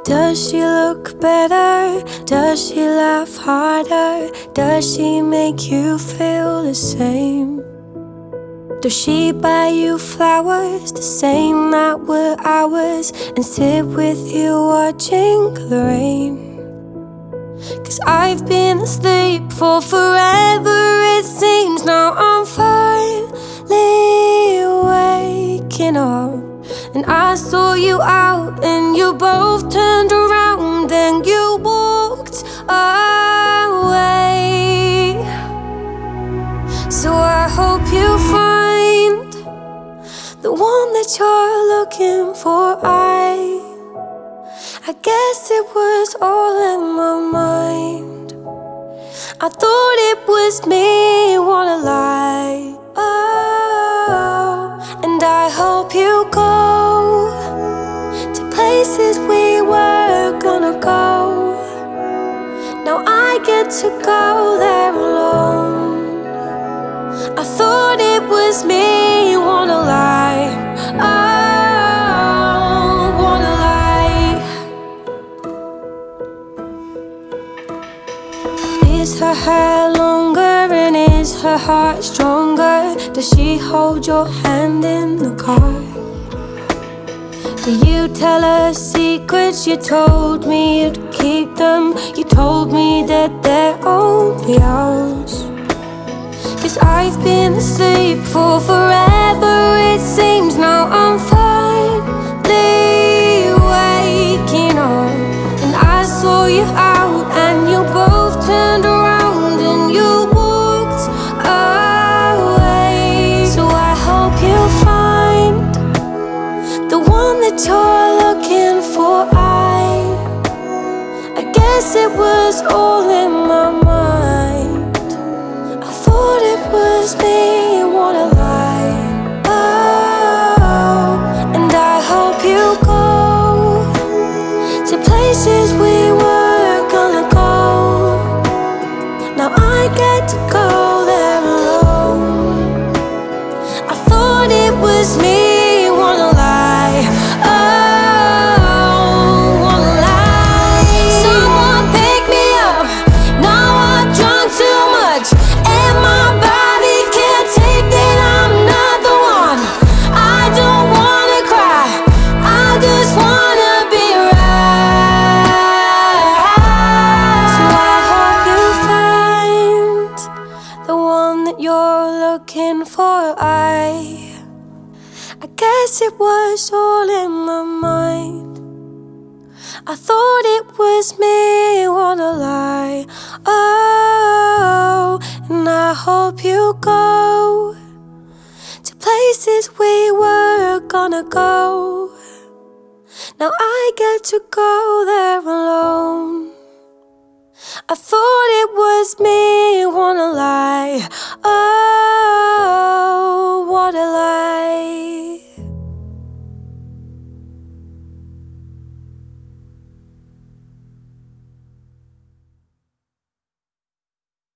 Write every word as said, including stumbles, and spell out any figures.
Does she look better? Does she laugh harder? Does she make you feel the same? Does she buy you flowers the same that were ours and sit with you watching the rain? Cause I've been asleep for forever, it seems. Now I'm finally waking up, and I saw you out and you both turned around and you walked away. So I hope you find the one that you're looking for. I I guess it was all in my mind. I thought it was me, what a lie. Oh, and I hope you go to places we were gonna go. Now I get to go there alone. I thought it was me, what a lie. Oh, what a lie. Is her hair longer and is her heart stronger? Does she hold your hand in the car? Do you tell her secrets? You told me you'd keep them. You told me that they're only ours. Cause I've been asleep for forever, it seems. Now I'm finally waking up, and I saw you out and you both turned around and you walked away. So I hope you find the one that you're looking for. I I guess it was all in my mind. I thought it was me, what a lie. Oh, and I hope you go to places we were gonna go. Now I get to go there alone. I thought it was me, what a lie. Oh, what a lie. Someone pick me up, now I've drunk too much and my body can't take that I'm not the one. I don't wanna cry, I just wanna be right. So I hope you find the one that you're looking for. I I guess it was all in my mind. I thought it was me, what a lie. Oh, and I hope you go to places we were gonna go. Now I get to go there alone. I thought it was me, what a lie. Oh.